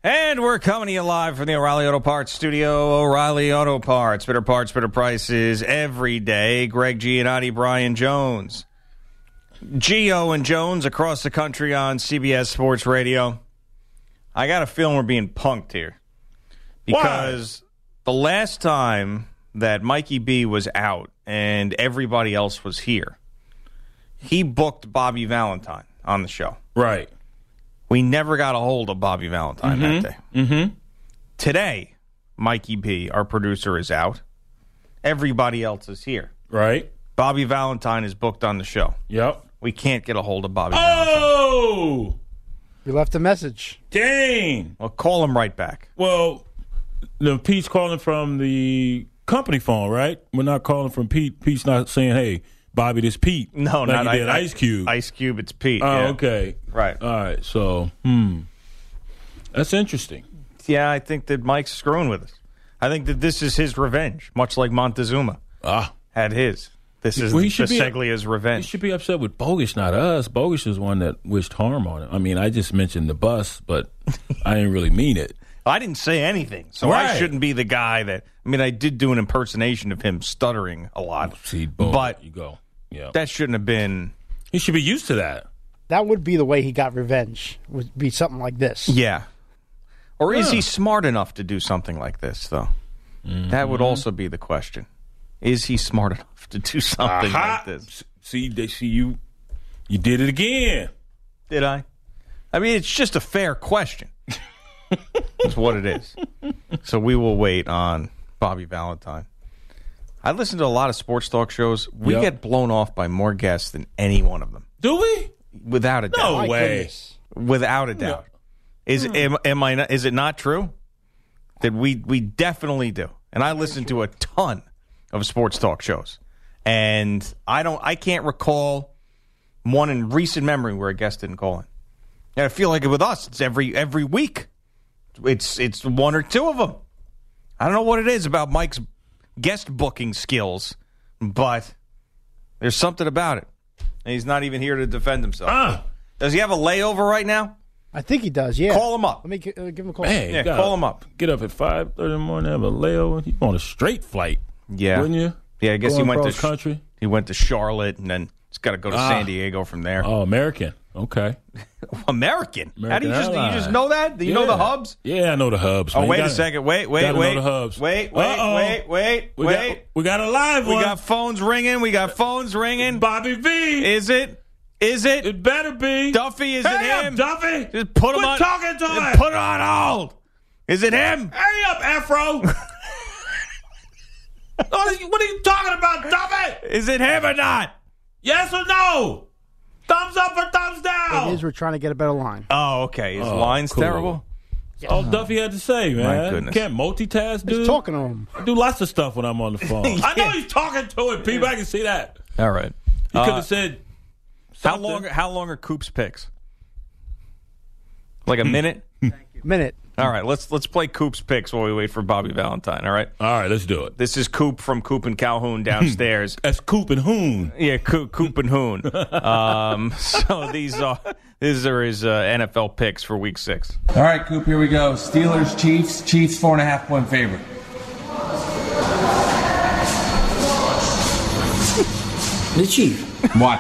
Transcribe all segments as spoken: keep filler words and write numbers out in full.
And we're coming to you live from the O'Reilly Auto Parts studio. O'Reilly Auto Parts. Better parts, better prices every day. Greg Giannotti, Brian Jones. Gio and Jones across the country on C B S Sports Radio. I got a feeling we're being punked here. Because Why? the last time that Mikey B was out and everybody else was here, he booked Bobby Valentine on the show. Right. We never got a hold of Bobby Valentine mm-hmm. that day. Mm-hmm. Today, Mikey B, our producer, is out. Everybody else is here. Right. Bobby Valentine is booked on the show. Yep. We can't get a hold of Bobby oh! Valentine. Oh! You left a message. Dang. Well, call him right back. Well, the Pete's calling from the company phone, right? We're not calling from Pete. Pete's not saying, hey, Bobby, this Pete. No, like not he did I, Ice Cube. Ice Cube, it's Pete. Oh, yeah. okay. Right. All right. So, hmm. That's interesting. Yeah, I think that Mike's screwing with us. I think that this is his revenge, much like Montezuma ah. had his. This is well, Biseglia's revenge. He should be upset with Bogus, not us. Bogus is one that wished harm on him. I mean, I just mentioned the bus, but I didn't really mean it. I didn't say anything, so right. I shouldn't be the guy that. I mean, I did do an impersonation of him stuttering a lot. See, boom, but you go. Yeah, that shouldn't have been. He should be used to that. That would be the way he got revenge. Would be something like this. Yeah. Or yeah. is he smart enough to do something like this, though? Mm-hmm. That would also be the question. Is he smart enough to do something Aha. like this? See, they see you. You did it again. Did I? I mean, it's just a fair question. That's what it is. So we will wait on Bobby Valentine. I listen to a lot of sports talk shows. We yep. get blown off by more guests than any one of them. Do we? Without a doubt. No way. Without a doubt. No. Is hmm. am, am I? Not, is it not true? That we we definitely do. And I listen to a ton of sports talk shows, and I don't. I can't recall one in recent memory where a guest didn't call in. And I feel like with us, it's every every week. It's it's one or two of them. I don't know what it is about Mike's guest booking skills, but there's something about it. And he's not even here to defend himself. Uh, Does he have a layover right now? I think he does, yeah. Call him up. Let me g- uh, give him a call. Man, yeah, call him up. Get up at five thirty in the morning, have a layover. You on a straight flight. Yeah. Wouldn't you? Yeah, I guess Going he went to sh- country. He went to Charlotte, and then he's got to go to ah. San Diego from there. Oh, American. Okay. American? American How do you just, do you just know that? Do you yeah. know the hubs? Yeah, I know the hubs. Oh, man. wait gotta, a second. Wait, wait, gotta wait. Know the hubs. Wait, wait, Uh-oh. wait, wait, we wait. Got, we got a live we one. We got phones ringing. We got phones ringing. Bobby V. Is it? Is it? It better be. Duffy, is hey it up, him? Duffy. Just put him Quit on. talking to him. Put it on hold. Is it him? Hurry up, Afro. What are you, what are you talking about, Duffy? Is it him or not? Yes or no? Thumbs up or thumbs down? It is. We're trying to get a better line. Oh, okay. His oh, line's cool. terrible. That's all Duffy had to say, man. My goodness. Can't multitask, dude. He's talking to him. I do lots of stuff when I'm on the phone. yeah. I know he's talking to it, people. I can see that. All right. He Uh, could have said How something. long? How long are Coop's picks? Like a minute. Minute. All right, let's let's play Coop's picks while we wait for Bobby Valentine. All right. All right, let's do it. This is Coop from Coop and Calhoun downstairs. That's Coop and Hoon. Yeah, Coop, Coop and Hoon. Um, so these are these are his uh, N F L picks for Week Six. All right, Coop. Here we go. Steelers, Chiefs. Chiefs four and a half point favorite. The Chiefs. What?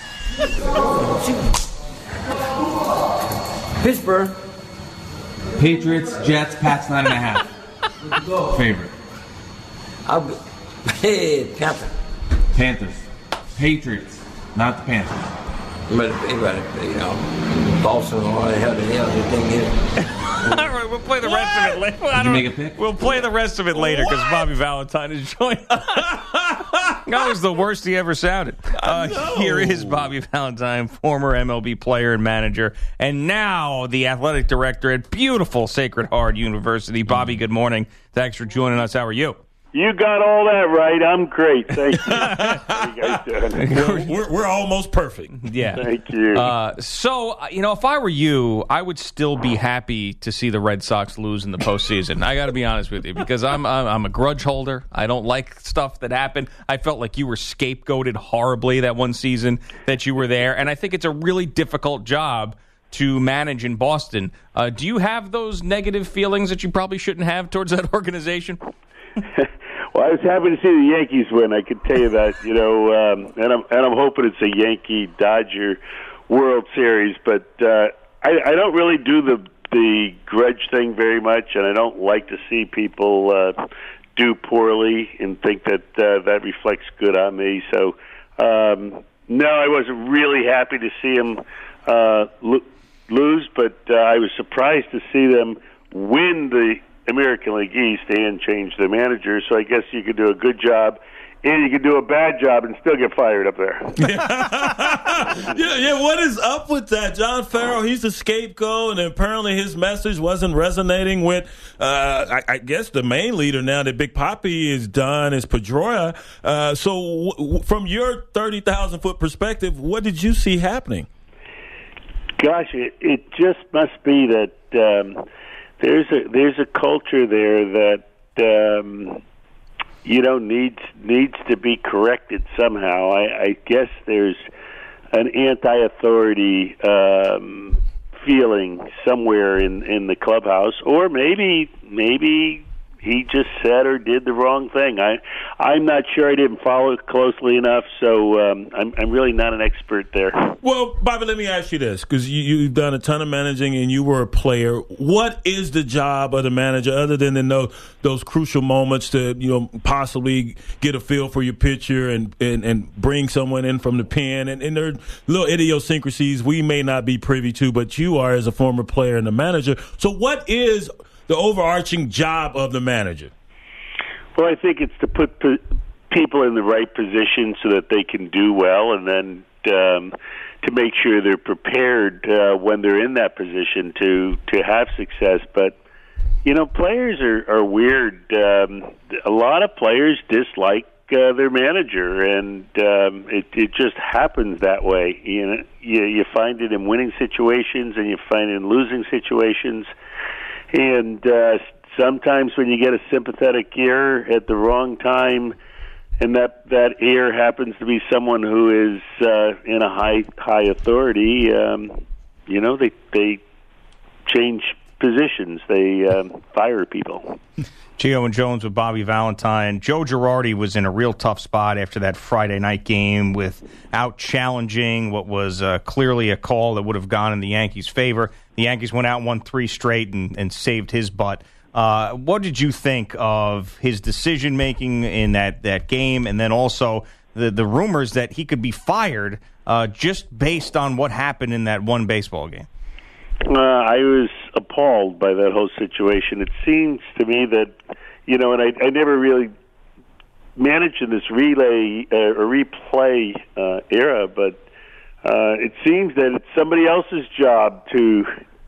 Pittsburgh. Patriots, Jets, Pats nine and a half. Favorite. I'll go. Hey, Panther. Panthers. Patriots, not the Panthers. But, but, you know, Boston or the hell the hell the thing is. All right, we'll play the What? rest of it later. Did you make a pick? We'll play the rest of it later because Bobby Valentine is joining. That was the worst he ever sounded. Uh, here is Bobby Valentine, former M L B player and manager, and now the athletic director at beautiful Sacred Heart University. Bobby, good morning. Thanks for joining us. How are you? You got all that right. I'm great. Thank you. How you guys doing? We're, we're, we're almost perfect. Yeah. Thank you. Uh, so, you know, if I were you, I would still be happy to see the Red Sox lose in the postseason. I got to be honest with you because I'm, I'm I'm a grudge holder. I don't like stuff that happened. I felt like you were scapegoated horribly that one season that you were there, and I think it's a really difficult job to manage in Boston. Uh, do you have those negative feelings that you probably shouldn't have towards that organization? Well, I was happy to see the Yankees win. I can tell you that, you know, um, and I'm and I'm hoping it's a Yankee Dodger World Series. But uh, I, I don't really do the the grudge thing very much, and I don't like to see people uh, do poorly and think that uh, that reflects good on me. So, um, no, I wasn't really happy to see them uh, lo- lose, but uh, I was surprised to see them win the American League East and change the manager. So I guess you could do a good job and you could do a bad job and still get fired up there. yeah, yeah. What is up with that? John Farrell, he's the scapegoat, and apparently his message wasn't resonating with, uh, I, I guess, the main leader now that Big Papi is done is Pedroia. Uh, so w- w- from your thirty thousand foot perspective, what did you see happening? Gosh, it, it just must be that um, there's a there's a culture there that um, you know needs needs to be corrected somehow. I, I guess there's an anti-authority um, feeling somewhere in, in the clubhouse, or maybe maybe he just said or did the wrong thing. I I'm not sure. I didn't follow it closely enough, so um, I'm I'm really not an expert there. Well, Bobby, let me ask you this, because you, you've done a ton of managing and you were a player. What is the job of the manager other than to know those crucial moments to, you know, possibly get a feel for your pitcher and, and, and bring someone in from the pen? And, and there are little idiosyncrasies we may not be privy to, but you are as a former player and a manager. So what is the overarching job of the manager? Well, I think it's to put p- people in the right position so that they can do well, and then um, to make sure they're prepared uh, when they're in that position to, to have success. But, you know, players are, are weird. Um, a lot of players dislike uh, their manager, and um, it, it just happens that way. You know, you, you find it in winning situations, and you find it in losing situations. And uh, sometimes when you get a sympathetic ear at the wrong time, and that, that ear happens to be someone who is uh, in a high high authority, um, you know, they they change positions. They um, fire people. Gio and Jones with Bobby Valentine. Joe Girardi was in a real tough spot after that Friday night game without challenging what was uh, clearly a call that would have gone in the Yankees' favor. The Yankees went out and won three straight and, and saved his butt. Uh, what did you think of his decision-making in that, that game, and then also the, the rumors that he could be fired uh, just based on what happened in that one baseball game? Uh, I was appalled by that whole situation. It seems to me that, you know, and I, I never really managed in this relay uh, or replay uh, era, but uh, it seems that it's somebody else's job to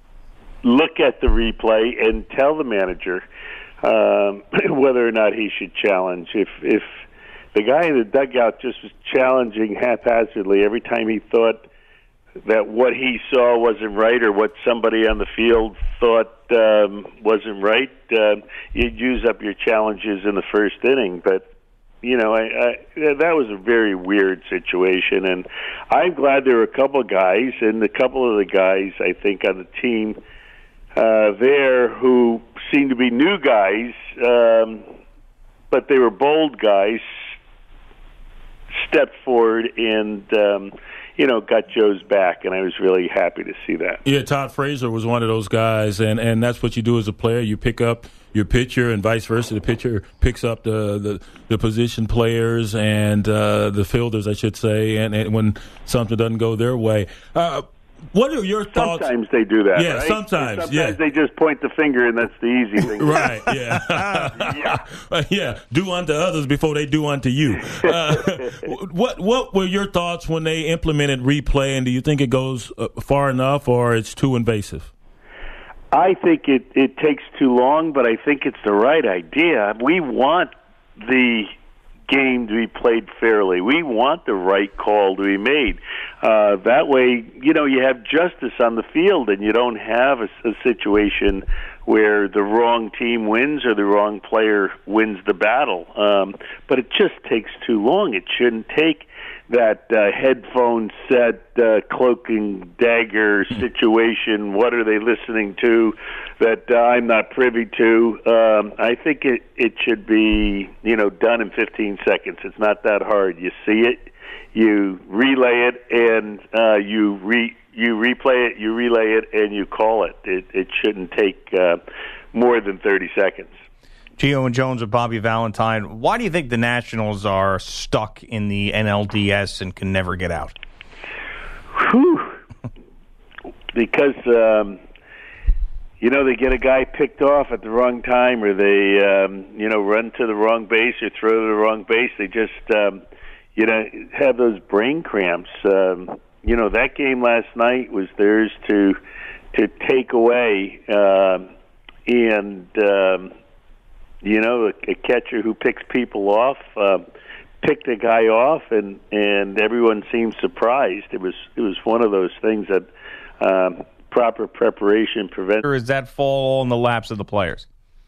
look at the replay and tell the manager um, whether or not he should challenge. If if the guy in the dugout just was challenging haphazardly every time he thought that what he saw wasn't right or what somebody on the field thought um, wasn't right, uh, you'd use up your challenges in the first inning. But, you know, I, I, that was a very weird situation, and I'm glad there were a couple of guys, and a couple of the guys, I think, on the team uh, there who seemed to be new guys, um, but they were bold guys, stepped forward and um, you know, got Joe's back, and I was really happy to see that. Yeah, Todd Frazier was one of those guys, and, and that's what you do as a player. You pick up your pitcher and vice versa. The pitcher picks up the, the, the position players and uh, the fielders, I should say, and, and when something doesn't go their way. Uh, what are your thoughts? Sometimes they do that, yeah, right? sometimes, sometimes yeah. they just point the finger, and that's the easy thing. Right, yeah. yeah. yeah, do unto others before they do unto you. Uh, what what were your thoughts when they implemented replay, and do you think it goes uh, far enough or it's too invasive? I think it, it takes too long, but I think it's the right idea. We want the game to be played fairly. We want the right call to be made. Uh, that way, you know, you have justice on the field, and you don't have a, a situation where the wrong team wins or the wrong player wins the battle. Um, but it just takes too long. It shouldn't take that uh, headphone set, uh, cloak and dagger situation. What are they listening to that uh, I'm not privy to? Um, I think it, it should be, you know, done in fifteen seconds. It's not that hard. You see it, you relay it, and uh, you re you replay it, you relay it, and you call it. It, it shouldn't take uh, more than thirty seconds. Gio and Jones with Bobby Valentine. Why do you think the Nationals are stuck in the N L D S and can never get out? Whew. Because, um, you know, they get a guy picked off at the wrong time, or they, um, you know, run to the wrong base or throw to the wrong base. They just, um, you know, have those brain cramps. Um, you know, that game last night was theirs to to take away, um, and um, you know, a, a catcher who picks people off uh, picked a guy off, and, and everyone seemed surprised. It was it was one of those things that um, proper preparation prevents. Or does that fall in the laps of the players?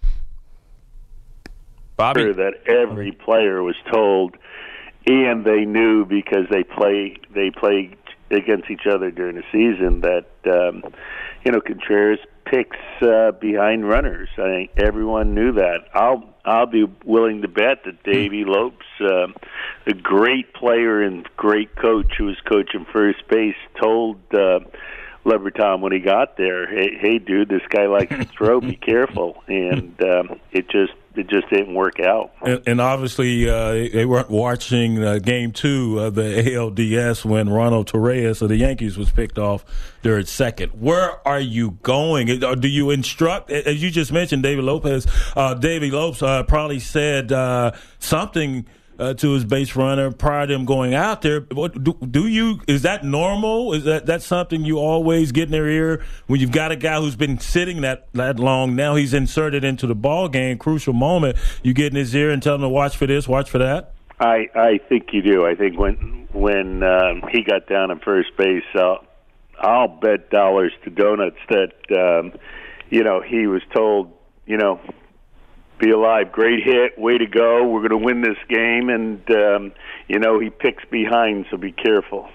Bobby? Sure, that every player was told, and they knew because they play they play against each other during the season, that um, you know, Contreras picks uh, behind runners. I think everyone knew that. I'll I'll be willing to bet that Davey Lopes, uh, a great player and great coach who was coaching first base, told uh, LeBreton when he got there, "Hey, hey, dude, this guy likes to throw. Be careful." And um, it just it just didn't work out. And, and obviously, uh, they weren't watching uh, Game Two of the A L D S when Ronald Torreyes of the Yankees was picked off there at second. Where are you going? Do you instruct, as you just mentioned, David Lopez? Uh, David Lopes uh, probably said uh, something Uh, to his base runner prior to him going out there. What, do, do you? Is that normal? Is that that's something you always get in their ear when you've got a guy who's been sitting that that long? Now he's inserted into the ball game, crucial moment. You get in his ear and tell him to watch for this, watch for that. I I think you do. I think when when um, he got down at first base, uh, I'll bet dollars to donuts that um, you know, he was told, you know, be alive, great hit, way to go, we're going to win this game, and um, you know, he picks behind, so be careful.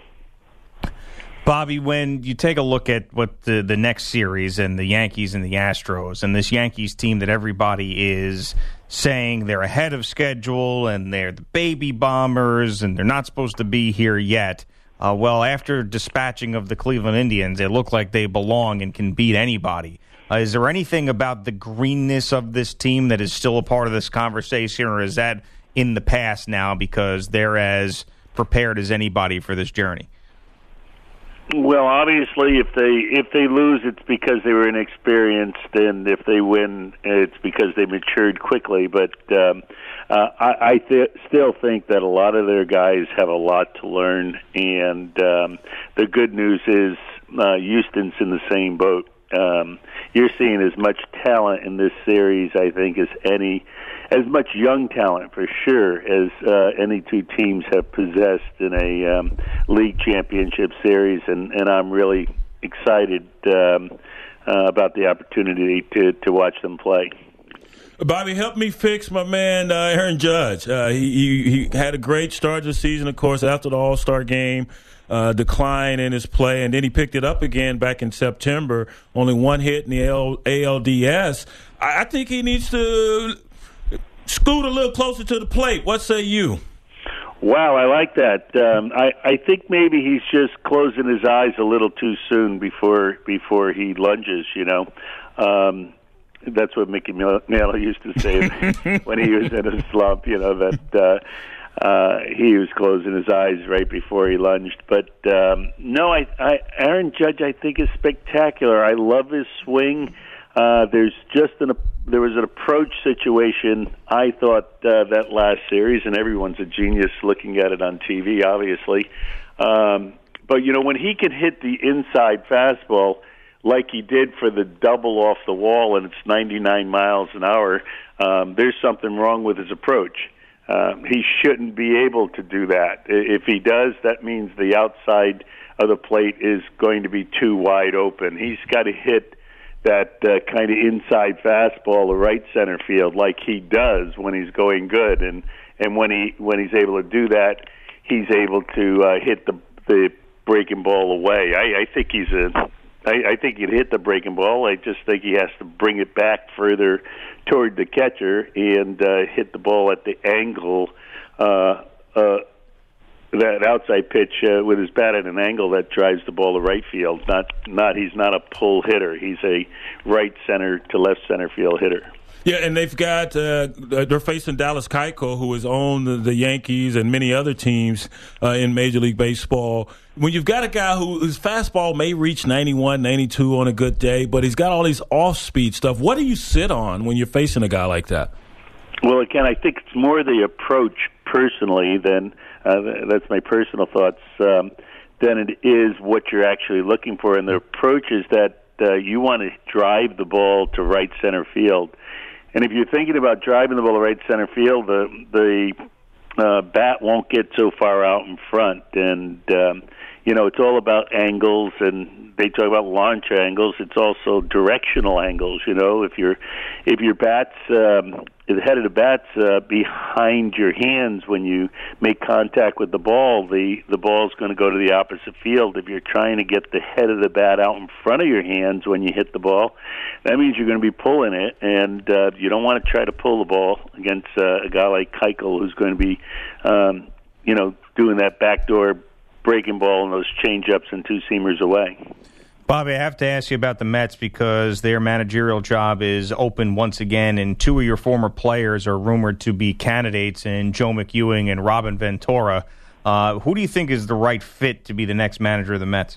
Bobby, when you take a look at what the, the next series and the Yankees and the Astros, and this Yankees team that everybody is saying they're ahead of schedule and they're the baby bombers and they're not supposed to be here yet, uh, well, after dispatching of the Cleveland Indians, they look like they belong and can beat anybody. Uh, is there anything about the greenness of this team that is still a part of this conversation, or is that in the past now because they're as prepared as anybody for this journey? Well, obviously, if they if they lose, it's because they were inexperienced, and if they win, it's because they matured quickly. But um, uh, I, I th- still think that a lot of their guys have a lot to learn, and um, the good news is uh, Houston's in the same boat. Um, you're seeing as much talent in this series, I think, as any, as much young talent for sure as uh, any two teams have possessed in a um, league championship series, and, and I'm really excited um, uh, about the opportunity to, to watch them play. Bobby, help me fix my man uh, Aaron Judge. Uh, he, he he had a great start to the season, of course, after the All-Star game. Uh, decline in his play, and then he picked it up again back in September. Only one hit in the A L D S. I, I think he needs to scoot a little closer to the plate. What say you? Wow, I like that. Um, I, I think maybe he's just closing his eyes a little too soon before before he lunges, you know. Um, that's what Mickey Mantle used to say when he was in a slump, you know, that uh, uh, he was closing his eyes right before he lunged. But um, no, I, I, Aaron Judge, I think, is spectacular. I love his swing. Uh, there's just an there was an approach situation, I thought, uh, that last series, and everyone's a genius looking at it on T V, obviously. Um, but, you know, when he can hit the inside fastball like he did for the double off the wall, and it's ninety-nine miles an hour, um, there's something wrong with his approach. Uh, he shouldn't be able to do that. If he does, that means the outside of the plate is going to be too wide open. He's got to hit that uh, kind of inside fastball to right center field like he does when he's going good, and and when he when he's able to do that, he's able to uh, hit the the breaking ball away. I, I think he's a. I, I think he'd hit the breaking ball. I just think he has to bring it back further toward the catcher and uh, hit the ball at the angle, uh, uh, that outside pitch uh, with his bat at an angle that drives the ball to right field. Not, not he's not a pull hitter. He's a right center to left center field hitter. Yeah, and they've got uh, they're facing Dallas Keuchel, who has owned the, the Yankees and many other teams uh, in Major League Baseball. When you've got a guy who his fastball may reach ninety-one, ninety-two on a good day, but he's got all these off-speed stuff, what do you sit on when you're facing a guy like that? Well, again, I think it's more the approach personally than uh, that's my personal thoughts um, than it is what you're actually looking for. And the approach is that uh, you want to drive the ball to right center field. And if you're thinking about driving the ball to right center field, the the uh, bat won't get so far out in front. And, um, you know, it's all about angles, and they talk about launch angles. It's also directional angles, you know. If, you're, if your bat's, um, the head of the bat's uh, behind your hands when you make contact with the ball, the, the ball's going to go to the opposite field. If you're trying to get the head of the bat out in front of your hands when you hit the ball, that means you're going to be pulling it, and uh, you don't want to try to pull the ball against uh, a guy like Keuchel, who's going to be, um, you know, doing that backdoor breaking ball and those change-ups and two-seamers away. Bobby, I have to ask you about the Mets because their managerial job is open once again, and two of your former players are rumored to be candidates in Joe McEwing and Robin Ventura. Uh, who do you think is the right fit to be the next manager of the Mets?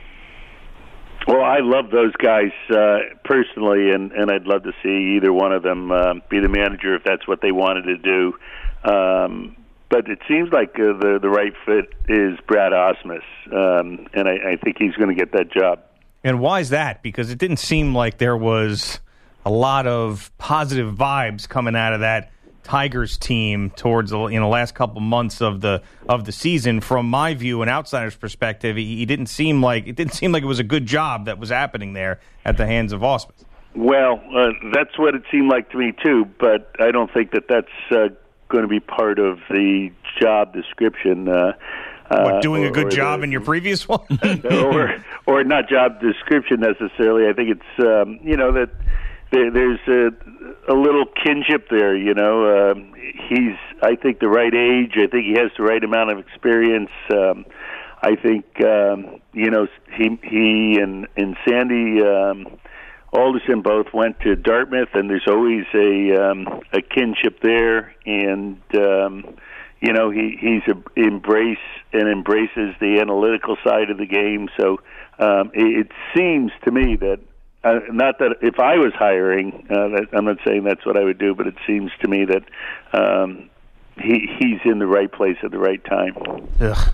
Well, I love those guys uh, personally, and, and I'd love to see either one of them uh, be the manager if that's what they wanted to do. Um, but it seems like uh, the the right fit is Brad Ausmus, um, and I, I think he's going to get that job. And why is that? Because it didn't seem like there was a lot of positive vibes coming out of that Tigers team towards the you know last couple months of the of the season. From my view, an outsider's perspective, he, he didn't seem like it didn't seem like it was a good job that was happening there at the hands of Ausmus. Well, uh, that's what it seemed like to me too, but I don't think that that's uh, going to be part of the job description. Uh, What, doing uh, or, a good job the, in your previous one? or or not job description necessarily. I think it's um, you know that there, there's a, a little kinship there. You know, um, he's I think the right age. I think he has the right amount of experience. Um, I think um, you know he he and and Sandy um, Alderson both went to Dartmouth, and there's always a um, a kinship there, and. Um, You know, he he's a, embrace and embraces the analytical side of the game. So um, it, it seems to me that, uh, not that if I was hiring, uh, that, I'm not saying that's what I would do, but it seems to me that um, he he's in the right place at the right time. Ugh.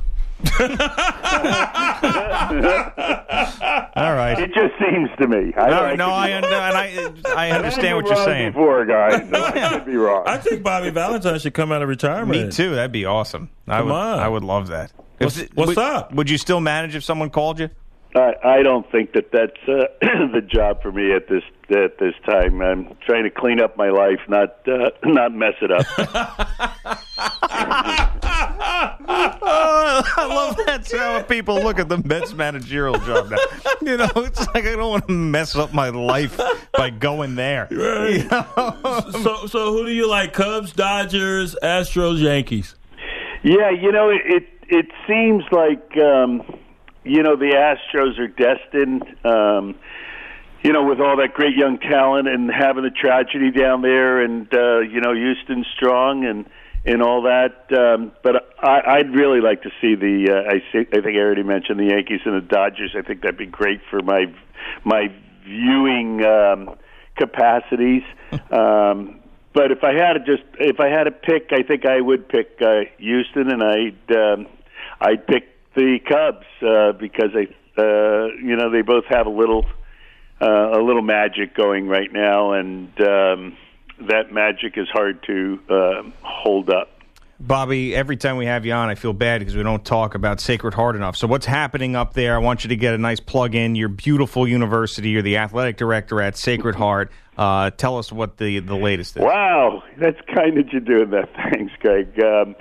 All right. It just seems to me. I, no, I no, I, and I I understand what you're saying. Before, guys, so I could be wrong. I think Bobby Valentine should come out of retirement. Me too. That'd be awesome. I Come would, on. I would love that. What's, If- what's would, up? Would you still manage if someone called you? I, I don't think that that's uh, the job for me at this at this time. I'm trying to clean up my life, not uh, not mess it up. Oh, I love that's how people look at the Mets managerial job now. You know, it's like I don't want to mess up my life by going there. Right. You know? So, so who do you like? Cubs, Dodgers, Astros, Yankees? Yeah, you know, it it, it seems like um, you know the Astros are destined. Um, you know, with all that great young talent and having the tragedy down there, and uh, you know, Houston strong and. and all that, um, but I, I'd really like to see the. Uh, I, see, I think I already mentioned the Yankees and the Dodgers. I think that'd be great for my my viewing um, capacities. Um, but if I had to just, if I had to pick, I think I would pick uh, Houston, and I'd um, I'd pick the Cubs uh, because they, uh, you know, they both have a little uh, a little magic going right now, and. Um, that magic is hard to uh, hold up. Bobby, every time we have you on, I feel bad because we don't talk about Sacred Heart enough. So what's happening up there? I want you to get a nice plug in. Your beautiful university. You're the athletic director at Sacred Heart. Uh, tell us what the, the latest is. Wow, that's kind of you doing that. Thanks, Greg. Um,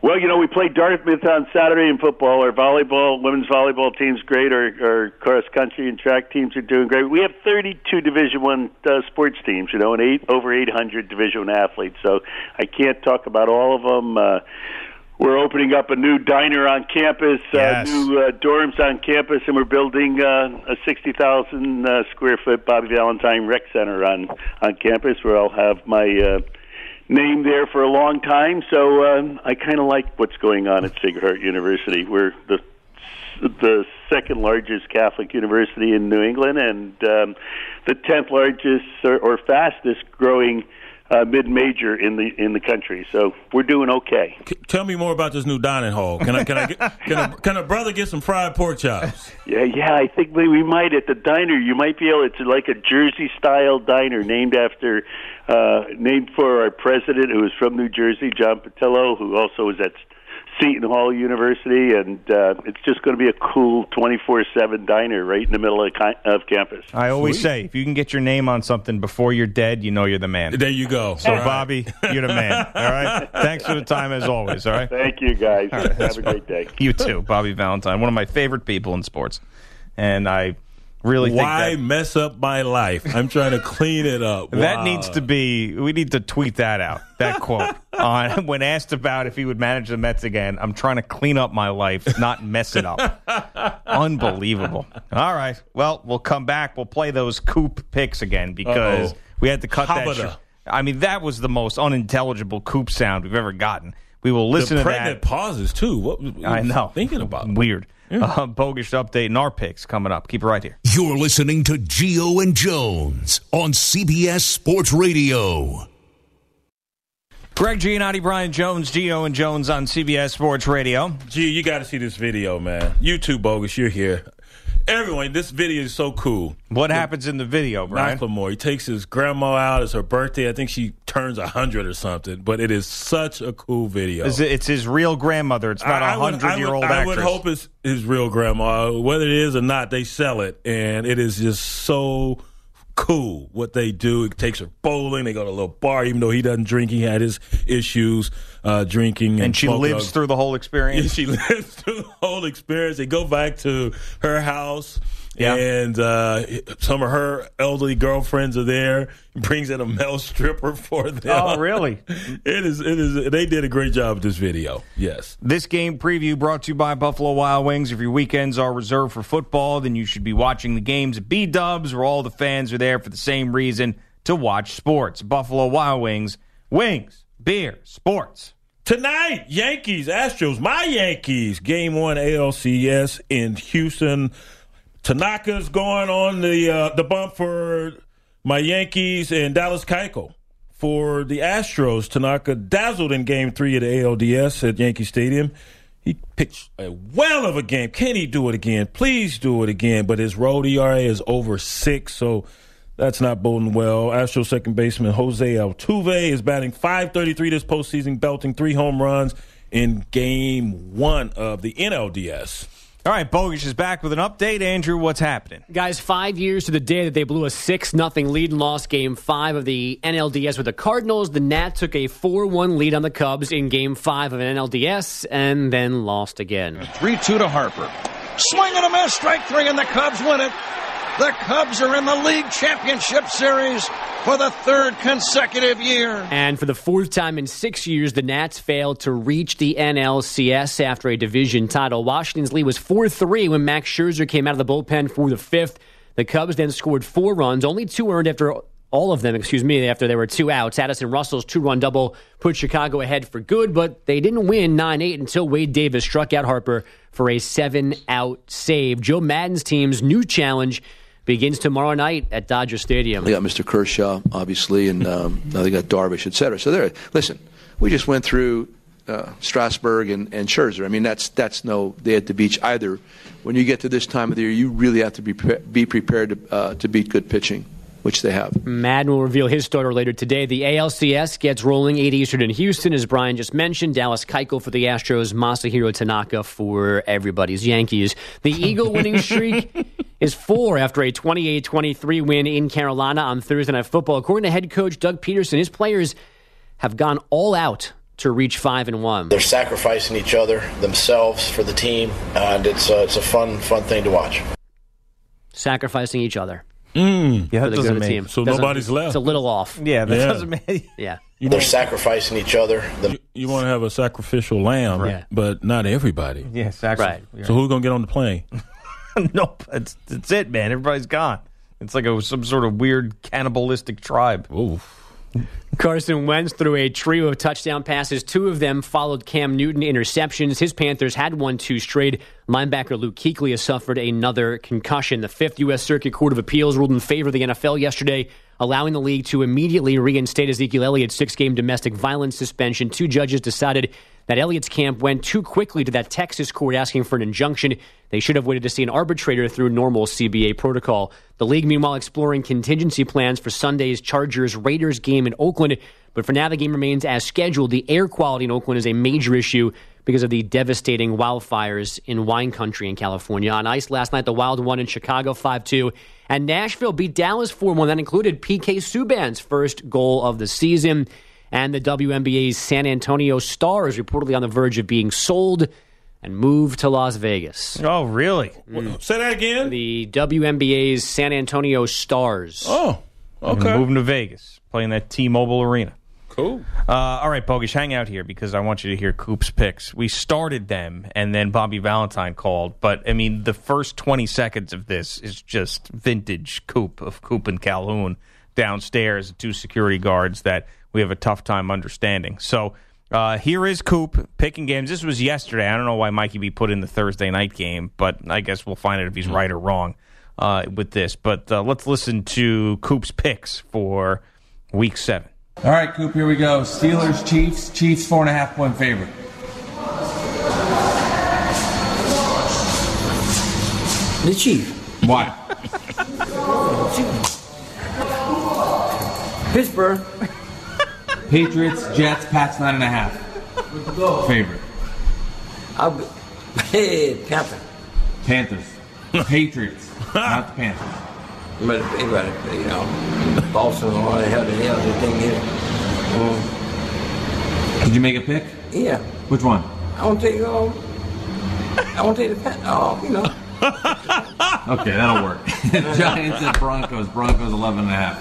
Well, you know, we played Dartmouth on Saturday in football. Our volleyball, women's volleyball team's great. Our, our cross country and track teams are doing great. We have thirty-two Division One uh, sports teams, you know, and eight over eight hundred Division One athletes. So I can't talk about all of them. Uh, we're opening up a new diner on campus, Yes. uh, new uh, dorms on campus, and we're building uh, a sixty thousand uh, square foot Bobby Valentine Rec Center on on campus, where I'll have my uh, name there for a long time. So um, I kind of like what's going on at Sacred Heart University. We're the the second largest Catholic university in New England, and um, the tenth largest or, or fastest growing uh, mid-major in the in the country. So we're doing okay. C- tell me more about this new dining hall. Can I can I get, can a, can a brother get some fried pork chops? Yeah, yeah, I think we we might at the diner. You might be able. It's like a Jersey-style diner named after, uh, named for our president, who is from New Jersey, John Patillo, who also was at Seton Hall University, and uh, it's just going to be a cool twenty-four seven diner right in the middle of, of campus. I always say, if you can get your name on something before you're dead, you know you're the man. There you go. So, All right. Bobby, you're the man. All right? Thanks for the time, as always. All right? Thank you, guys. All right, Have a great day. You too, Bobby Valentine, one of my favorite people in sports. And I really Why think that, mess up my life? I'm trying to clean it up. that Wow. needs to be, we need to tweet that out, that quote. On, when asked about if he would manage the Mets again, I'm trying to clean up my life, not mess it up. Unbelievable. All right. Well, we'll come back. We'll play those Coop picks again because Uh-oh. we had to cut that. Habada. Sh- I mean, that was the most unintelligible Coop sound we've ever gotten. We will listen the to pregnant that. pauses too. What was I know. Thinking about Weird. Uh, bogus update and our picks coming up. Keep it right here. You're listening to Gio and Jones on C B S Sports Radio. Greg Giannotti, Brian Jones, Gio and Jones on C B S Sports Radio. Gee, you got to see this video, man. You too, bogus. You're here. Everyone, this video is so cool. What happens in the video, Brian? Macklemore, he takes his grandma out. It's her birthday. I think she turns one hundred or something. But it is such a cool video. Is it, it's his real grandmother. It's not a I would- I would- hundred-year-old I actress. would hope it's his real grandma. Whether it is or not, they sell it. And it is just so cool what they do. It takes her bowling. They go to a little bar, even though he doesn't drink. He had his issues uh, drinking. And, and she smoking. lives through the whole Yeah, experience. she lives through the whole experience. They go back to her house. Yeah. And uh, some of her elderly girlfriends are there. Brings in a male stripper for them. Oh, really? It is. It is. They did a great job with this video. Yes. This game preview brought to you by Buffalo Wild Wings. If your weekends are reserved for football, then you should be watching the games at B-Dubs, where all the fans are there for the same reason, to watch sports. Buffalo Wild Wings. Wings, beer, sports. Tonight, Yankees, Astros, my Yankees. Game one A L C S in Houston. Tanaka's going on the uh, the bump for my Yankees, and Dallas Keuchel for the Astros. Tanaka dazzled in Game three of the A L D S at Yankee Stadium. He pitched a well of a game. Can he do it again? Please do it again. But his road E R A is over six, so that's not boding well. Astros second baseman Jose Altuve is batting five thirty-three this postseason, belting three home runs in Game one of the N L D S. All right, Bogus is back with an update. Andrew, what's happening? Guys, five years to the day that they blew a six nothing lead and lost Game five of the N L D S with the Cardinals. The Nats took a four one lead on the Cubs in Game five of an N L D S and then lost again. three two to Harper. Swing and a miss, strike three, and the Cubs win it. The Cubs are in the league championship series for the third consecutive year. And for the fourth time in six years, the Nats failed to reach the N L C S after a division title. Washington's lead was four three when Max Scherzer came out of the bullpen for the fifth. The Cubs then scored four runs, only two earned after all of them, excuse me, after there were two outs. Addison Russell's two-run double put Chicago ahead for good, but they didn't win nine eight until Wade Davis struck out Harper for a seven-out save. Joe Maddon's team's new challenge begins tomorrow night at Dodger Stadium. They got Mister Kershaw, obviously, and um, now they got Darvish, et cetera. So there, listen, we just went through uh, Strasburg and, and Scherzer. I mean, that's that's no day at the beach either. When you get to this time of the year, you really have to be pre- be prepared to, uh, to beat good pitching, which they have. Madden will reveal his starter later today. The A L C S gets rolling eight Eastern in Houston, as Brian just mentioned. Dallas Keuchel for the Astros, Masahiro Tanaka for everybody's Yankees. The Eagle winning streak is four after a twenty-eight twenty-three win in Carolina on Thursday Night Football. According to head coach Doug Peterson, his players have gone all out to reach five and one. They're sacrificing each other, themselves, for the team, and it's uh, it's a fun fun thing to watch. Sacrificing each other. Mm. Yeah, that the doesn't good make team. So Doesn't- nobody's left. It's a little off. Yeah, that Yeah. doesn't make. Yeah. They're sacrificing each other. Them- You, you want to have a sacrificial lamb, Right. but not everybody. Yes, actually. Right. Yeah. So who's going to get on the plane? Nope. That's that's it, man. Everybody's gone. It's like a, some sort of weird cannibalistic tribe. Oof. Carson Wentz threw a trio of touchdown passes. Two of them followed Cam Newton interceptions. His Panthers had won two straight. Linebacker Luke Kuechly has suffered another concussion. The Fifth U S Circuit Court of Appeals ruled in favor of the N F L yesterday, allowing the league to immediately reinstate Ezekiel Elliott's six-game domestic violence suspension. Two judges decided that Elliott's camp went too quickly to that Texas court asking for an injunction. They should have waited to see an arbitrator through normal C B A protocol. The league, meanwhile, exploring contingency plans for Sunday's Chargers-Raiders game in Oakland. But for now, the game remains as scheduled. The air quality in Oakland is a major issue because of the devastating wildfires in wine country in California. On ice last night, the Wild won in Chicago five two. And Nashville beat Dallas four one. That included P K Subban's first goal of the season. And the W N B A's San Antonio Stars reportedly on the verge of being sold and moved to Las Vegas. Oh, really? Mm. Say that again? The W N B A's San Antonio Stars. Oh, okay. And moving to Vegas, playing that T-Mobile Arena. Cool. Uh, all right, Bogish, hang out here because I want you to hear Coop's picks. We started them, and then Bobby Valentine called. But, I mean, the first twenty seconds of this is just vintage Coop of Coop and Calhoun downstairs, two security guards that we have a tough time understanding. So uh, here is Coop picking games. This was yesterday. I don't know why Mikey B put in the Thursday night game, but I guess we'll find out if he's right or wrong uh, with this. But uh, let's listen to Coop's picks for week seven. All right, Coop, here we go. Steelers, Chiefs. Chiefs, four and a half point favorite. The Chief. Why? Pittsburgh. Patriots, Jets, Pats, nine and a half. Favorite. I'll be, hey, Panther. Panthers. Patriots, not the Panthers. You better, you better, you know, Boston or what the hell the hell the thing is. Um, Did you make a pick? yeah. Which one? I want to take, um, I want to take the Panther. Oh, you know. Okay, that'll work. Giants and Broncos. Broncos, eleven and a half.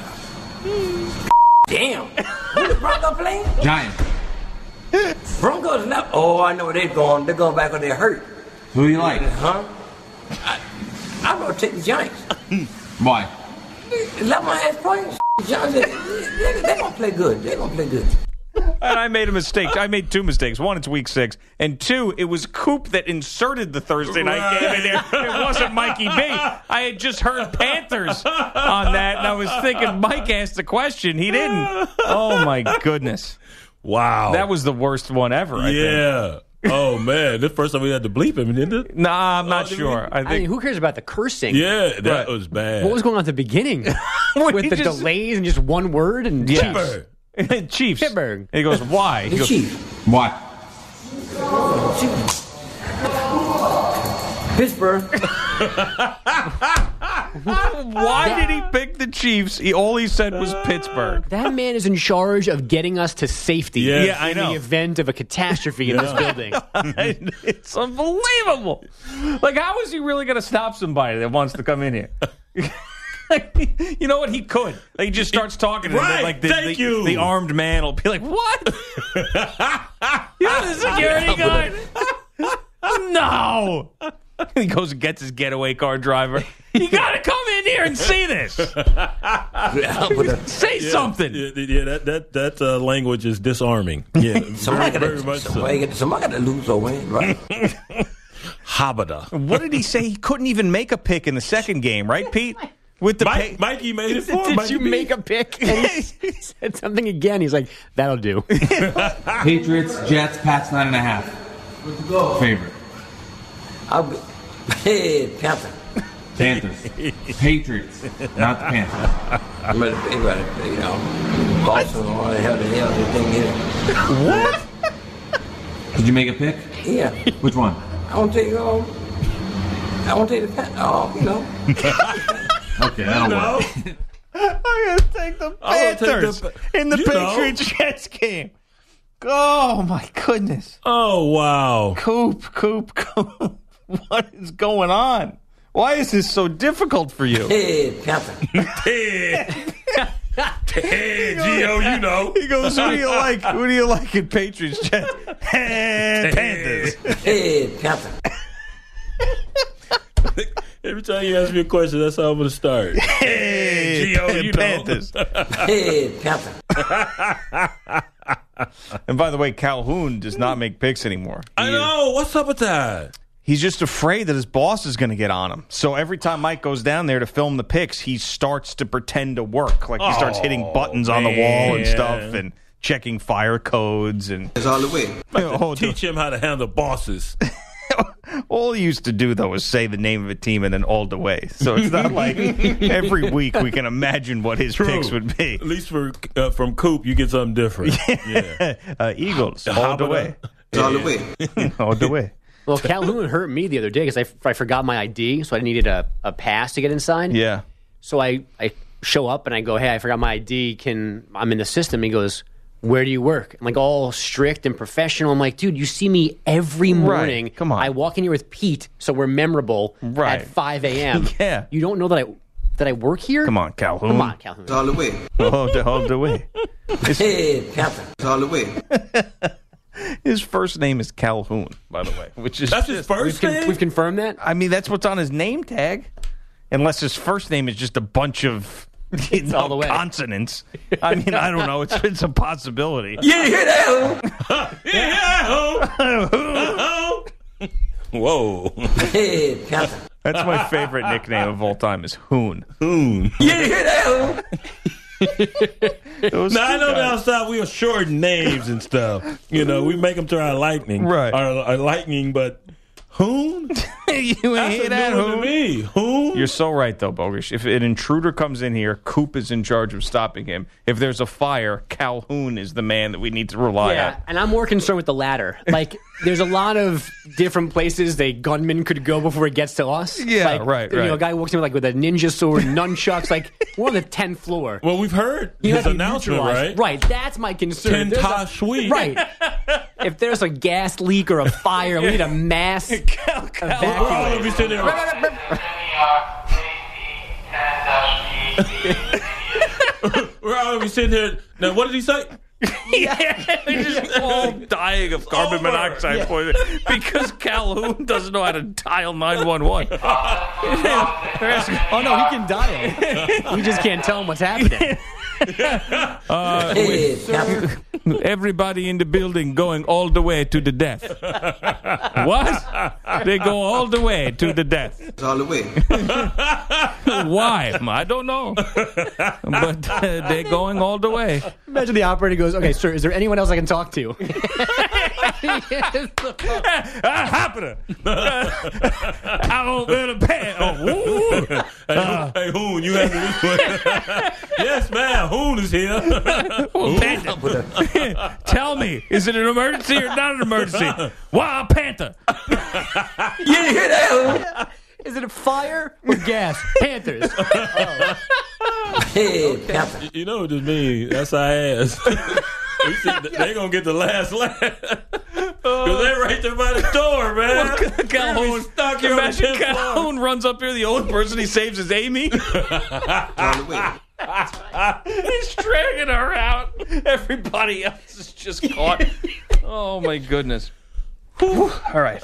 Damn. Who the Broncos playing? Giants. Broncos left. Oh, I know where they're going. They're going back when they're hurt. Who do you like? Huh? I, I'm going to take the Giants. Why? eleven and a half points. Giants, they, they, they're going to play good. They're going to play good. And I made a mistake. I made two mistakes. One, it's week six. And two, it was Coop that inserted the Thursday night Right. game in there. It wasn't Mikey B. I had just heard Panthers on that, and I was thinking Mike asked the question. He didn't. Oh, my goodness. Wow. That was the worst one ever, I think. Yeah. Oh, man. This first time we had to bleep him, didn't it? Nah, I'm not Oh, did sure. I I mean, think who cares about the cursing? Yeah, that Right. was bad. What was going on at the beginning? What, With he the just- delays and just one word? And Yeah. Pittsburgh. Chiefs. Pittsburgh. He goes, why? He The goes, Chiefs. Why? Pittsburgh. why did he pick the Chiefs? He all he said was Pittsburgh. That man is in charge of getting us to safety. Yes. Yeah, I in know. the event of a catastrophe in this building. It's unbelievable. Like, how is he really going to stop somebody that wants to come in here? You know what? He could. Like, he just starts talking, and Right. then, like the, Thank the, you. the armed man will be like, "What? You're the security guard? No." He goes and gets his getaway car driver. You got to come in here and see this. Say something. Yeah, yeah, that that that uh, language is disarming. Yeah, Somebody very, very got much so. somebody, somebody got to lose or win, right? Habada. What did he say? He couldn't even make a pick in the second game, right, Pete? With the Mike, pay- Mikey made it for him. Did Mikey you B. make a pick? And he said something again. He's like, that'll do. Patriots, Jets, Pats, nine and a half. Favorite. I'll be, hey, Panther. Panthers. Patriots, not the Panthers. You better, you better, you know, Boston or what the hell the hell the thing is. Did you make a pick? Yeah. Which one? I want to take, um, I want to take the Panther. Oh, you know. Okay, that'll No. work. I'm going to take the I'm gonna take Panthers the- in the You know. Patriots Jets game. Oh, my goodness. Oh, wow. Coop, Coop, Coop. What is going on? Why is this so difficult for you? Hey, Captain. Hey, hey, Gio, you know. He goes, who do you like? Who do you like in Patriots, Jets? Hey, Panthers. Hey, Captain. Every time you ask me a question, that's how I'm going to start. Hey, hey Gio, you Panthers. know. Hey, Captain. And by the way, Calhoun does not make picks anymore. I He know. What's up with that? He's just afraid that his boss is going to get on him. So every time Mike goes down there to film the picks, he starts to pretend to work. Like he starts Oh, hitting buttons on the wall and man. stuff and checking fire codes. And It's all the way. Oh, Teach him how to handle bosses. all he used to do, though, was say the name of a team and then all the way. So it's not like every week we can imagine what his True. picks would be. At least for uh, from Coop, you get something different. Yeah. Uh, Eagles, How all the about way. It's all the way. All the way. Well, Calhoun hurt me the other day because I, I forgot my I D, so I needed a, a pass to get inside. Yeah. So I, I show up and I go, hey, I forgot my I D. Can I'm in the system? He goes, where do you work? I'm like all strict and professional. I'm like, dude, you see me every morning. Right. Come on. I walk in here with Pete, so we're memorable Right. at five a.m. Yeah. You don't know that I that I work here? Come on, Calhoun. Come on, Calhoun. It's all the way. All the, all the way. Hey, Captain. It's all the way. His first name is Calhoun, by the way, which is That's his just- first We've, con- name? we've confirmed that? I mean, that's what's on his name tag, unless his first name is just a bunch of you know, all the way. consonants. I mean, I don't know. It's it's a possibility. Yeah, hear that? Yeah. Whoa. Hey, Captain. That's my favorite nickname of all time is Hoon. Hoon. Yeah, hear that? Those Now, I two know guys. down south we are shorten names and stuff. You know, we make them to our lightning. Right. Our, our lightning, but Hoon? You ain't That's hear a that, new one to Hoon? me. Hoon? You're so right, though, Bogish. If an intruder comes in here, Coop is in charge of stopping him. If there's a fire, Calhoun is the man that we need to rely Yeah, on. and I'm more concerned with the latter. Like, there's a lot of different places a gunman could go before it gets to us. Yeah, like, right, You know, a right. guy walks in with, like with a ninja sword, nunchucks. Like, we're on the tenth floor. Well, we've heard You his have to be announcement, neutralized. right? Right, that's my concern. Ten There's a- ta sweet. Right. If there's a gas leak or a fire, we need a mass We're all gonna be sitting there. We're all gonna be sitting here. Now, what did he say? Yeah, they're just all dying of carbon Over. monoxide Yeah. poisoning because Calhoun doesn't know how to dial nine one one. Oh no, he can dial. We just can't tell him what's happening. Hey, Captain. Everybody in the building going all the way to the death. What? They go all the way to the death. It's all the way. Why? I don't know. But uh, they're going all the way. Imagine the operator goes, "Okay, sir, is there anyone else I can talk to?" Ah, happening. I don't let a pan. Oh, woo. Hey, hey, Hoon, you have this one. Yes, man. Hoon is here. Oh, Panther. Tell me, is it an emergency or not an emergency? Wild Panther. Yeah, hear that? Is it a fire or gas? Panthers. Hey, Captain. You know what this means? That's our ass. We said that they're going to get the last laugh. Because they're right there by the door, man. Calhoun, stuck here on the imagine tenth floor. Calhoun runs up here. The only person he saves is Amy. It's all the way. He's dragging her out. Everybody else is just caught. Oh, my goodness. Whew. All right.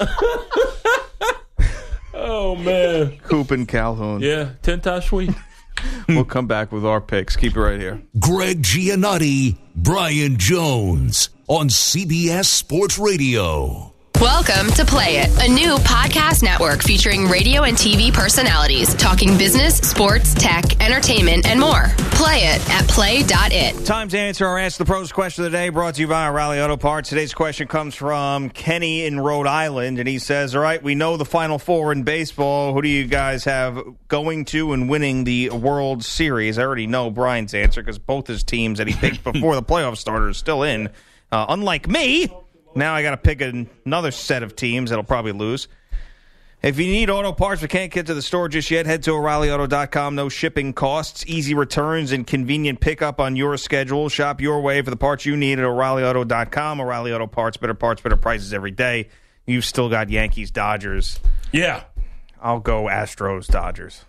Oh, man. Coop and Calhoun. Yeah, ten times sweet. We'll come back with our picks. Keep it right here. Greg Giannotti, Brian Jones on C B S Sports Radio. Welcome to Play It, a new podcast network featuring radio and T V personalities talking business, sports, tech, entertainment, and more. Play it at play dot it. Time to answer our Ask the Pros question of the day, brought to you by O'Reilly Auto Parts. Today's question comes from Kenny in Rhode Island, and he says, all right, we know the Final Four in baseball. Who do you guys have going to and winning the World Series? I already know Brian's answer because both his teams that he picked before the playoffs started are still in. Uh, unlike me, now I got to pick an- another set of teams that'll probably lose. If you need auto parts but can't get to the store just yet, head to O'Reilly Auto dot com. No shipping costs, easy returns, and convenient pickup on your schedule. Shop your way for the parts you need at O'Reilly Auto dot com. O'Reilly Auto Parts, better parts, better prices every day. You've still got Yankees, Dodgers. Yeah. I'll go Astros, Dodgers.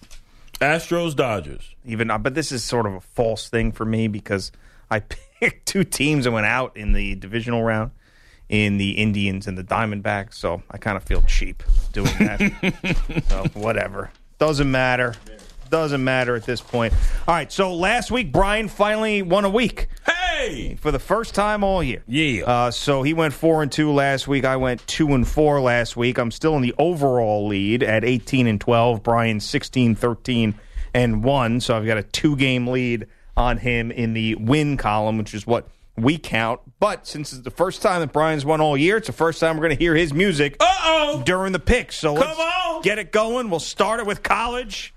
Astros, Dodgers. Even, but this is sort of a false thing for me because I picked two teams that went out in the divisional round. In the Indians and the Diamondbacks, so I kind of feel cheap doing that. So whatever. Doesn't matter. Doesn't matter at this point. All right, so last week, Brian finally won a week. Hey! For the first time all year. Yeah. Uh, so he went four and two last week. I went two and four last week. I'm still in the overall lead at eighteen and twelve. Brian sixteen, thirteen, and one. So I've got a two-game lead on him in the win column, which is what we count. But since it's the first time that Brian's won all year, it's the first time we're going to hear his music Uh-oh. during the picks. So Come let's on. get it going. We'll start it with college.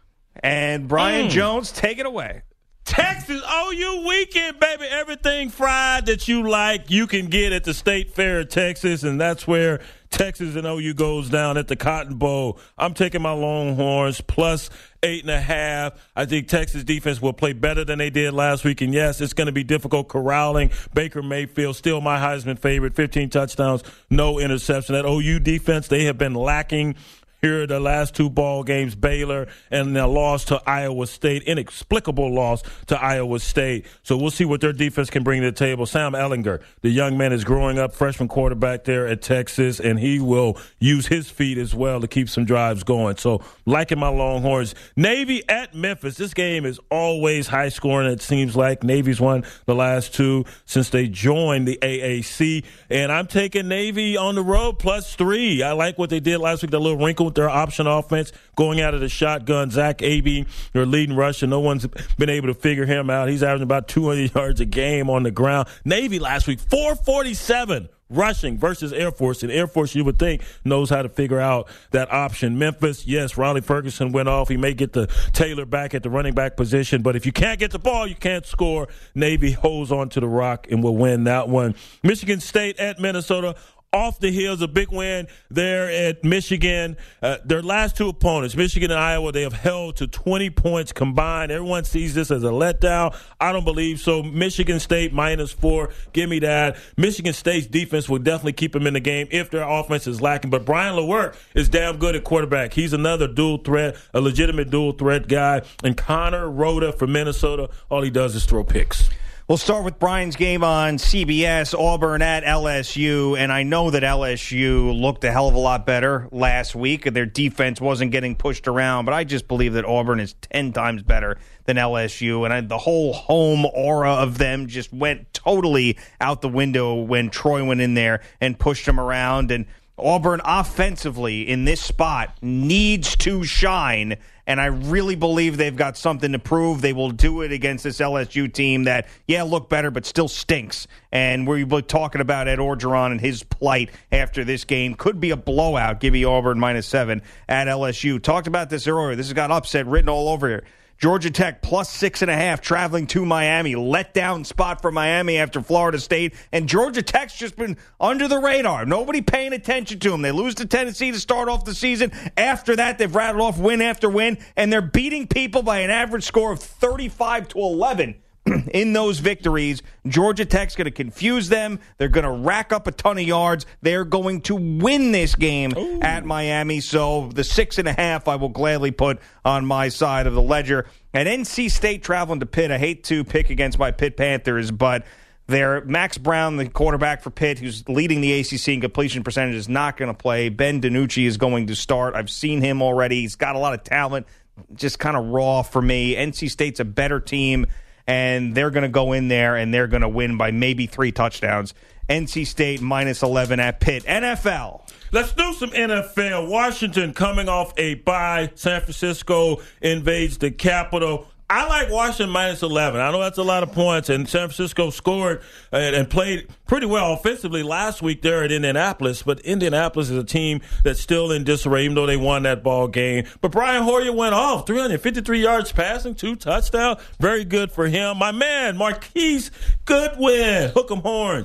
And Brian Mm. Jones, take it away. Texas O U weekend, baby. Everything fried that you like, you can get at the State Fair of Texas, and that's where Texas and O U goes down at the Cotton Bowl. I'm taking my Longhorns plus eight and a half. I think Texas defense will play better than they did last week, and yes, it's going to be difficult corralling Baker Mayfield. Still my Heisman favorite, fifteen touchdowns, no interception. That O U defense, they have been lacking. Here are the last two ball games, Baylor and a loss to Iowa State, inexplicable loss to Iowa State. So we'll see what their defense can bring to the table. Sam Ehlinger, the young man, is growing up, freshman quarterback there at Texas, and he will use his feet as well to keep some drives going. So liking my Longhorns. Navy at Memphis. This game is always high scoring, it seems like. Navy's won the last two since they joined the A A C, and I'm taking Navy on the road plus three. I like what they did last week, that little wrinkle their option offense, going out of the shotgun. Zach Abey, their leading rusher, no one's been able to figure him out. He's averaging about two hundred yards a game on the ground. Navy last week, four forty-seven rushing versus Air Force, and Air Force, you would think, knows how to figure out that option. Memphis, yes, Riley Ferguson went off. He may get the Taylor back at the running back position, but if you can't get the ball, you can't score. Navy holds on to the rock and will win that one. Michigan State at Minnesota. Off the heels, a big win there at Michigan. Uh, their last two opponents, Michigan and Iowa, they have held to twenty points combined. Everyone sees this as a letdown. I don't believe so. Michigan State minus four. Give me that. Michigan State's defense will definitely keep them in the game if their offense is lacking. But Brian Lewerke is damn good at quarterback. He's another dual threat, a legitimate dual threat guy. And Connor Rhoda from Minnesota, all he does is throw picks. We'll start with Brian's game on C B S, Auburn at L S U, and I know that L S U looked a hell of a lot better last week. Their defense wasn't getting pushed around, but I just believe that Auburn is ten times better than L S U, and I, the whole home aura of them just went totally out the window when Troy went in there and pushed them around. And Auburn offensively in this spot needs to shine, and I really believe they've got something to prove. They will do it against this L S U team that, yeah, look better, but still stinks. And we're talking about Ed Orgeron and his plight after this game. Could be a blowout. Give me Auburn minus seven at L S U. Talked about this earlier. This has got upset written all over here. Georgia Tech plus six and a half traveling to Miami. Letdown spot for Miami after Florida State. And Georgia Tech's just been under the radar. Nobody paying attention to them. They lose to Tennessee to start off the season. After that, they've rattled off win after win. And they're beating people by an average score of thirty-five to eleven. In those victories, Georgia Tech's going to confuse them. They're going to rack up a ton of yards. They're going to win this game Ooh. At Miami. So the six and a half I will gladly put on my side of the ledger. And N C State traveling to Pitt. I hate to pick against my Pitt Panthers, but they're Max Brown, the quarterback for Pitt, who's leading the A C C in completion percentage, is not going to play. Ben DiNucci is going to start. I've seen him already. He's got a lot of talent, just kind of raw for me. N C State's a better team. And they're going to go in there and they're going to win by maybe three touchdowns. N C State minus eleven at Pitt. N F L. Let's do some N F L. Washington coming off a bye. San Francisco invades the Capitol. I like Washington minus eleven. I know that's a lot of points, and San Francisco scored and, and played pretty well offensively last week there at Indianapolis, but Indianapolis is a team that's still in disarray, even though they won that ball game. But Brian Hoyer went off, three hundred fifty-three yards passing, two touchdowns. Very good for him. My man, Marquise Goodwin, hook 'em horns.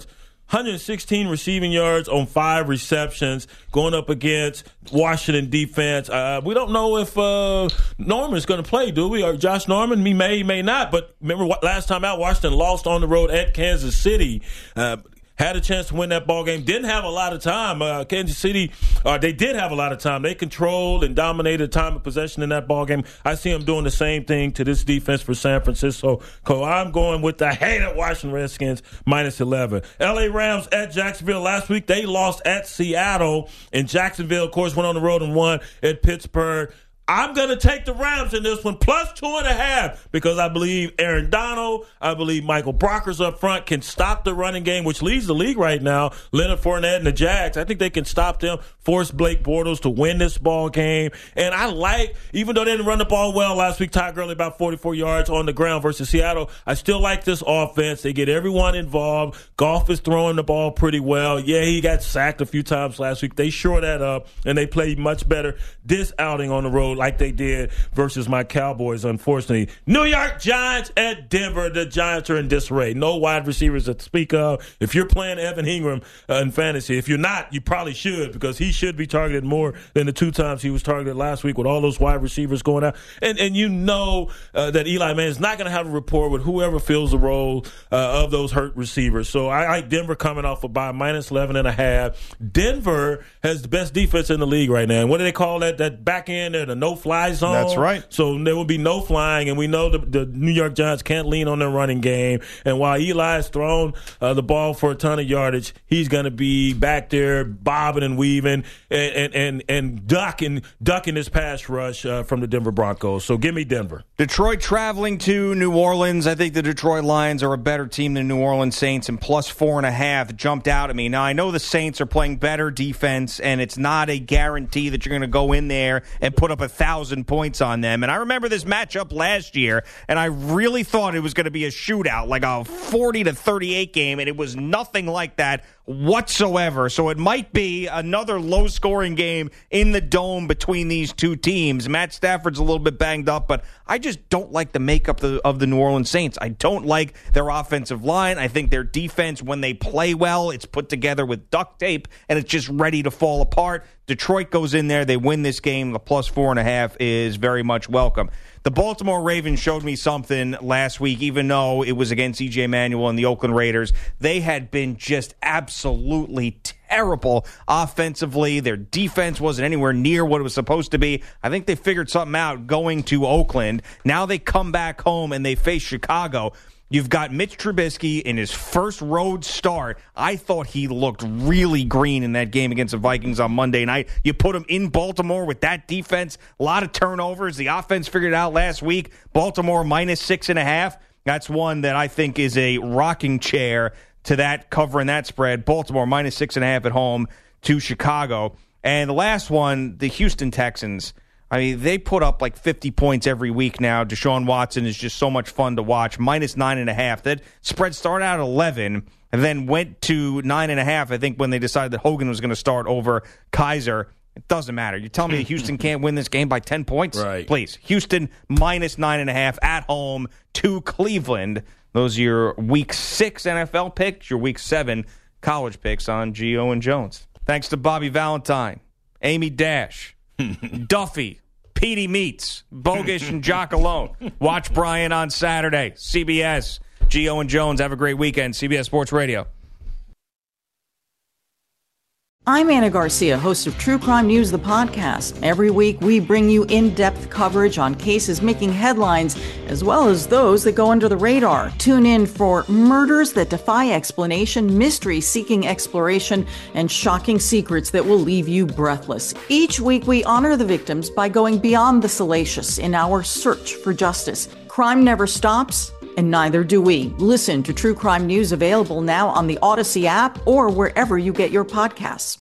one hundred sixteen receiving yards on five receptions, going up against Washington defense. Uh, we don't know if uh, Norman's going to play, do we? Or Josh Norman? He may, he may not. But remember, what, last time out, Washington lost on the road at Kansas City. Uh, Had a chance to win that ball game. Didn't have a lot of time. Uh, Kansas City, uh, they did have a lot of time. They controlled and dominated time of possession in that ball game. I see them doing the same thing to this defense for San Francisco. So I'm going with the hated Washington Redskins minus eleven. L A Rams at Jacksonville last week. They lost at Seattle. And Jacksonville, of course, went on the road and won at Pittsburgh. I'm going to take the Rams in this one, plus two and a half, because I believe Aaron Donald, I believe Michael Brockers up front can stop the running game, which leads the league right now. Leonard Fournette and the Jags, I think they can stop them, force Blake Bortles to win this ball game. And I like, even though they didn't run the ball well last week, Todd Gurley about forty-four yards on the ground versus Seattle, I still like this offense. They get everyone involved. Goff is throwing the ball pretty well. Yeah, he got sacked a few times last week. They shore that up, and they played much better this outing on the road, like they did versus my Cowboys, unfortunately. New York Giants at Denver. The Giants are in disarray. No wide receivers to speak of. If you're playing Evan Ingram uh, in fantasy, if you're not, you probably should, because he should be targeted more than the two times he was targeted last week with all those wide receivers going out. And and you know uh, that Eli Manning is not going to have a rapport with whoever fills the role uh, of those hurt receivers. So I like Denver coming off a bye, minus eleven and a half. Denver has the best defense in the league right now. And what do they call that? That back end there, the no-fly zone. That's right. So there will be no flying, and we know the, the New York Giants can't lean on their running game. And while Eli has thrown uh, the ball for a ton of yardage, he's going to be back there bobbing and weaving and and and, and ducking ducking his pass rush uh, from the Denver Broncos. So give me Denver. Detroit traveling to New Orleans. I think the Detroit Lions are a better team than New Orleans Saints, and plus four and a half jumped out at me. Now, I know the Saints are playing better defense, and it's not a guarantee that you're going to go in there and put up a thousand points on them. And I remember this matchup last year, and I really thought it was going to be a shootout, like a forty to thirty-eight game, and it was nothing like that whatsoever. So it might be another low-scoring game in the dome between these two teams. Matt Stafford's a little bit banged up, but I just don't like the makeup of the, of the New Orleans Saints. I don't like their offensive line. I think their defense, when they play well, it's put together with duct tape, and it's just ready to fall apart. Detroit goes in there. They win this game. The plus four and a half is very much welcome. The Baltimore Ravens showed me something last week, even though it was against E J Manuel and the Oakland Raiders. They had been just absolutely terrible offensively. Their defense wasn't anywhere near what it was supposed to be. I think they figured something out going to Oakland. Now they come back home and they face Chicago. You've got Mitch Trubisky in his first road start. I thought he looked really green in that game against the Vikings on Monday night. You put him in Baltimore with that defense, a lot of turnovers. The offense figured it out last week. Baltimore minus six and a half. That's one that I think is a rocking chair to that, covering that spread. Baltimore minus six and a half at home to Chicago. And the last one, the Houston Texans. I mean, they put up like fifty points every week now. Deshaun Watson is just so much fun to watch. Minus nine and a half. That spread started out at eleven and then went to nine and a half, I think, when they decided that Hogan was going to start over Kaiser. It doesn't matter. You're telling me that Houston can't win this game by ten points? Right. Please. Houston minus nine and a half at home to Cleveland. Those are your week six N F L picks, your week seven college picks on Gio and Jones. Thanks to Bobby Valentine, Amy Dash, Duffy, Petey Meats, Bogish, and Jock Alone. Watch Brian on Saturday. C B S. Gio and Jones, have a great weekend. C B S Sports Radio. I'm Anna Garcia, host of True Crime News, the podcast. Every week, we bring you in-depth coverage on cases making headlines, as well as those that go under the radar. Tune in for murders that defy explanation, mysteries seeking exploration, and shocking secrets that will leave you breathless. Each week, we honor the victims by going beyond the salacious in our search for justice. Crime never stops, and neither do we. Listen to True Crime News, available now on the Odyssey app or wherever you get your podcasts.